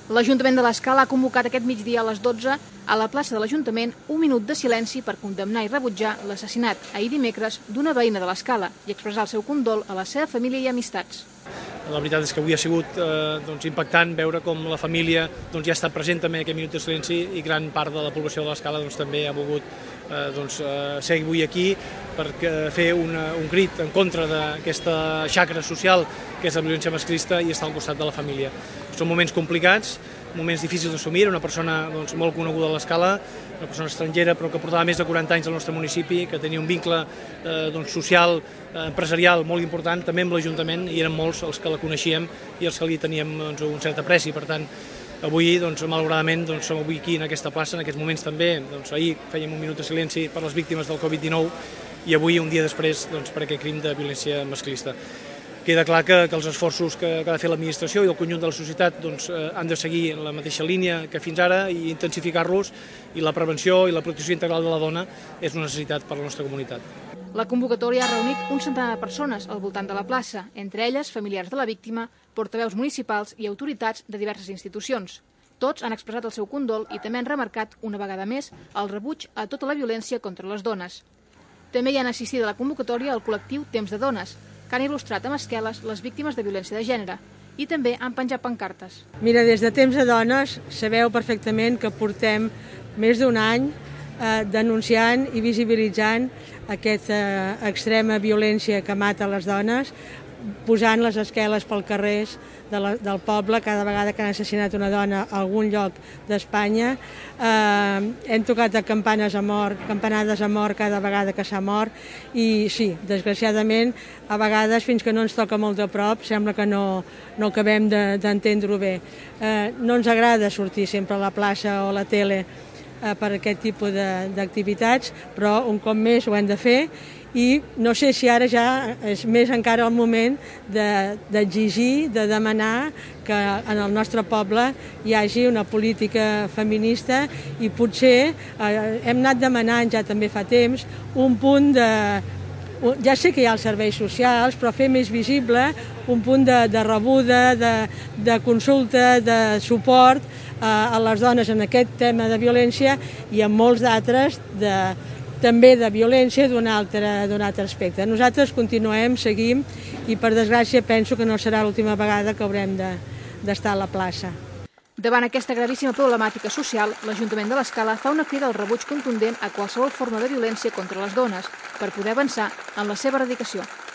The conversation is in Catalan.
L'Ajuntament de l'Escala ha convocat aquest migdia a les 12 a la plaça de l'Ajuntament un minut de silenci per condemnar i rebutjar l'assassinat ahir dimecres d'una veïna de l'Escala i expressar el seu condol a la seva família i amistats. La veritat és que avui ha sigut impactant veure com la família ja ha estat present també en aquest minut de silenci i gran part de la població de l'Escala també ha volgut ser avui aquí per fer un crit en contra d'aquesta xacra social que és la violència masclista i estar al costat de la família. Són moments complicats, moments difícils d'assumir. Era una persona molt coneguda a l'Escala, una persona estrangera però que portava més de 40 anys al nostre municipi, que tenia un vincle social, empresarial molt important també amb l'Ajuntament i eren molts els que la coneixíem i els que li teníem un cert apreci. Per tant, avui, malauradament, som avui aquí en aquesta plaça, en aquests moments també. Ahir fèiem un minut de silenci per les víctimes del Covid-19 i avui, un dia després, per aquest crim de violència masclista. Queda clar que els esforços que ha de fer l'administració i el conjunt de la societat han de seguir en la mateixa línia que fins ara i intensificar-los, i la prevenció i la protecció integral de la dona és una necessitat per a la nostra comunitat. La convocatòria ha reunit un centenar de persones al voltant de la plaça, entre elles familiars de la víctima, portaveus municipals i autoritats de diverses institucions. Tots han expressat el seu condol i també han remarcat, una vegada més, el rebuig a tota la violència contra les dones. També hi han assistit a la convocatòria el col·lectiu Temps de Dones, que han il·lustrat amb esqueles les víctimes de violència de gènere i també han penjat pancartes. Mira, des de Temps de Dones sabeu perfectament que portem més d'un any denunciant i visibilitzant aquesta extrema violència que mata les dones, posant les esqueles pel carrers del poble cada vegada que han assassinat una dona a algun lloc d'Espanya. Hem tocat a campanades a mort cada vegada que s'ha mort i sí, desgraciadament, a vegades fins que no ens toca molt de prop sembla que no acabem d'entendre-ho bé. No ens agrada sortir sempre a la plaça o a la tele per aquest tipus d'activitats, però un cop més ho hem de fer i no sé si ara ja és més encara el moment d'exigir, de demanar que en el nostre poble hi hagi una política feminista i potser hem anat demanant ja també fa temps un punt de... Ja sé que hi ha els serveis socials, però fer més visible un punt de rebuda, de consulta, de suport a les dones en aquest tema de violència i en molts d'altres també de violència d'un altre aspecte. Nosaltres continuem, seguim i per desgràcia penso que no serà l'última vegada que haurem d'estar a la plaça. Davant aquesta gravíssima problemàtica social, l'Ajuntament de l'Escala fa una crida al rebuig contundent a qualsevol forma de violència contra les dones per poder avançar en la seva erradicació.